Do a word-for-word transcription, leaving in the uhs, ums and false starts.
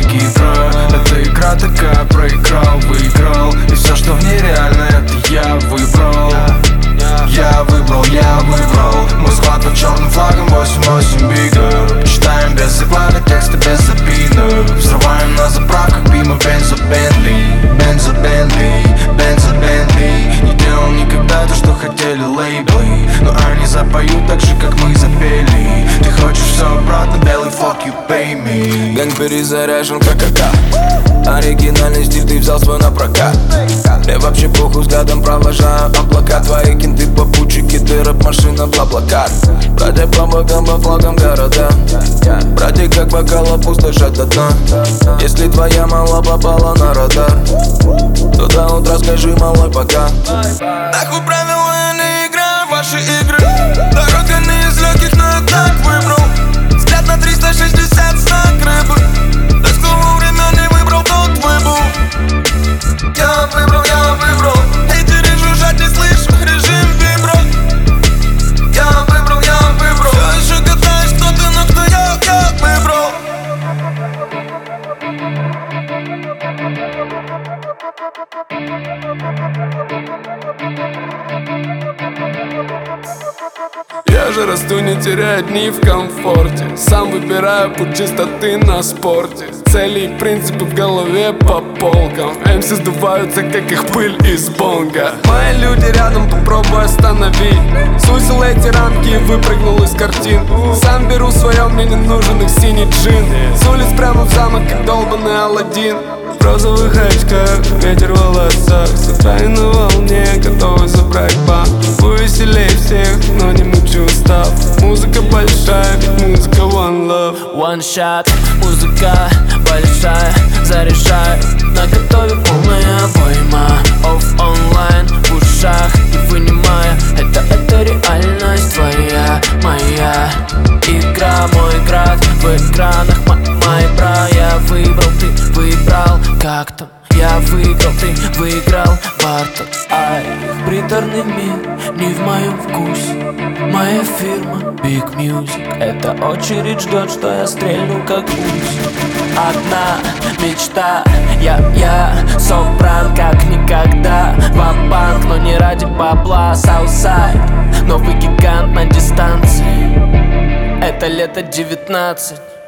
маленькие трое. Эта игра такая, проиграл, выиграл. И все, что в ней реально, это я выбрал. Я выбрал, я выбрал. Мы склад под черным флагом, восемь восемь бигер. Читаем без заглавия, тексты без запинок. Взрываем на заправках мимо бензо Бентли. Бензо Бентли, бензо Бентли. Не делал никогда то, что хотели лейблы, но они запоют так же, как мы запели. Ты хочешь все обратно, белый fuck you, pay me. Гэнг перезаряжен как АК. Оригинальный стиль ты взял свой на прокат. Мне вообще похуй, взглядом провожаю облака. Твои кенты, попутчики, ты рэп-машина в облаках. Братья по бокам, по флагам города. Братья как бокала пустошат до дна. Если твоя мала попала на радар, то до утра скажи малой пока. Нахуй правила, я не играю в ваши игры. Дорога не из легких, но я так выбрал. Взгляд на триста шестьдесят знак рыбы. Так кто вовремя не выбрал, тот выбыл. Я выбрал, я выбрал. Эти жужжать не слышу, режим вибро. Я выбрал, я выбрал. Все еще катаюсь, кто ты, но кто я, я выбрал. Я же расту, не теряя дни в комфорте. Сам выбираю путь чистоты на спорте. Цели и принципы в голове по полкам. эм си сдуваются, как их пыль из бонга. Мои люди рядом, попробуй остановить. Сузил эти рамки и выпрыгнул из картин. Сам беру свое, мне не нужен их синий джин. С улиц прямо в замок, как долбаный Аладдин. В розовых очках, ветер в волосах. Все твои на волне, готовы забрать банк. Повеселей всех, но не мучу устав. Музыка большая, ведь музыка one love. One shot, музыка большая, заряжаю. На готове полная обойма. Off online, в ушах не вынимая. Это, это реальность твоя, моя. Игра, мой град, в экранах мои бра. Я выбрал, ты выбрал, как там? Я выиграл, ты выиграл, бартер. Ай, приторный мир не в моем вкусе. Моя фирма Big Music. Эта очередь ждет, что я стрельну как гусь. Одна мечта, я, я собран как никогда. Ва-банк, но не ради бабла. Southside, новый гигант на дистанции. Это лето девятнадцать.